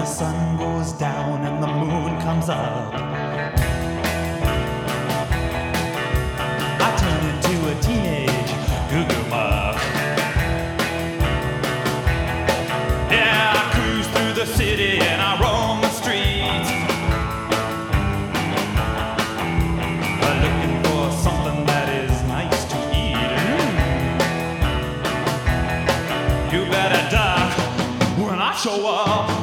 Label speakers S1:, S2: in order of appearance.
S1: the sun goes down and the moon comes up, I turn into a teenage goo-goo muck. Yeah, I cruise through the city and I roam the streets, looking for something that is nice to eat. You better duck when I show up.